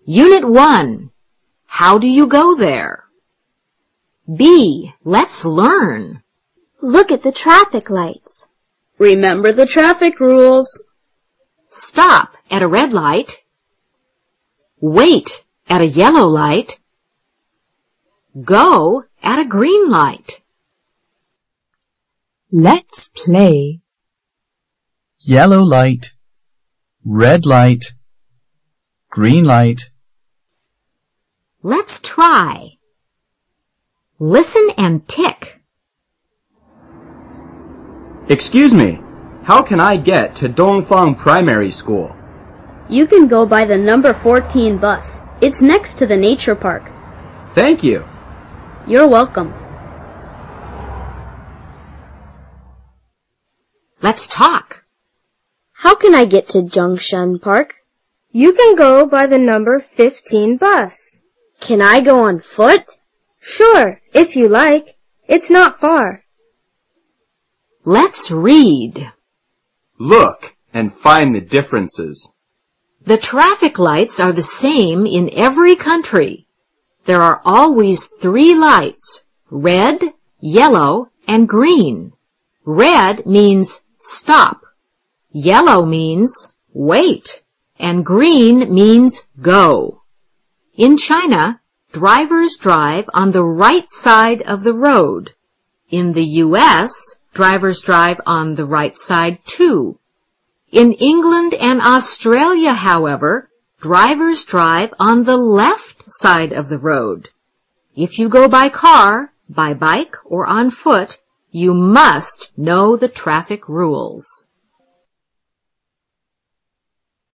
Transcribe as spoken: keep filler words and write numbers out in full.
Unit one. How do you go there? B. Let's learn. Look at the traffic lights. Remember the traffic rules. Stop at a red light. Wait at a yellow light. Go at a green light. Let's play. Yellow light, red light, green light. Let's try. Listen and tick. Excuse me, how can I get to Dongfang Primary School? You can go by the number fourteen bus. It's next to the nature park. Thank you. You're welcome. Let's talk. How can I get to Zhongshan Park? You can go by the number fifteen bus. Can I go on foot? Sure, if you like. It's not far. Let's read. Look and find the differences. The traffic lights are the same in every country. There are always three lights, red, yellow, and green. Red means stop. Yellow means wait. And green means go. In China, drivers drive on the right side of the road. In the U S, drivers drive on the right side too. In England and Australia, however, drivers drive on the left side of the road. If you go by car, by bike, or on foot, you must know the traffic rules.